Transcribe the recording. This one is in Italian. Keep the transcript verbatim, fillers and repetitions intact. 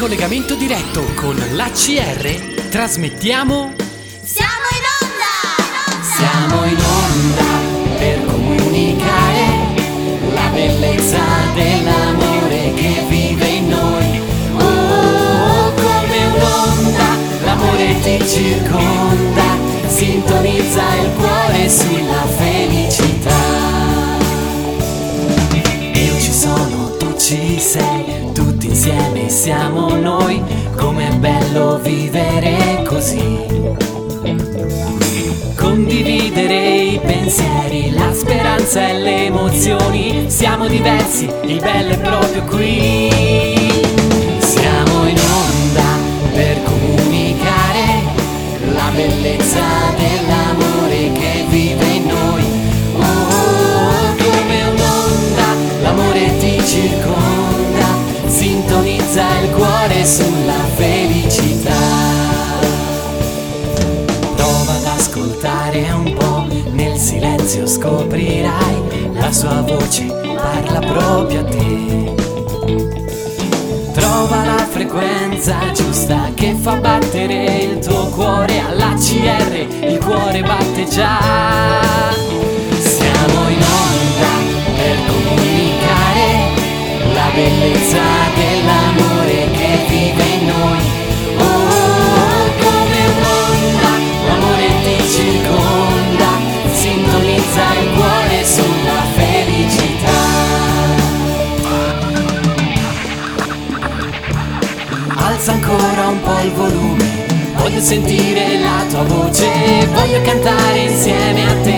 collegamento diretto con l'A C R trasmettiamo. Siamo in onda! Siamo in onda per comunicare la bellezza dell'amore che vive in noi. Oh, oh, oh, come un'onda, l'amore ti circonda, sintonizza il cuore sulla felicità. Io ci sono, tu ci sei, tutti insieme siamo noi, com'è bello vivere così. Condividere i pensieri, la speranza e le emozioni, siamo diversi, il bello è proprio qui. Siamo in onda per comunicare la bellezza dell'amore che vive in noi. Oh, oh, oh, come un'onda, l'amore ti circonda, sintonizza il cuore sulla felicità. Prova ad ascoltare un po', nel silenzio scoprirai, la sua voce parla proprio a te. Trova la frequenza giusta che fa battere il tuo cuore, all'A C R il cuore batte già. Siamo in onda per comunicare la bellezza dell'amore che vive in noi. Oh, oh, come un'onda, l'amore ti circonda, sintonizza il cuore sulla felicità. Alza ancora un po' il volume, voglio sentire la tua voce, voglio cantare insieme a te.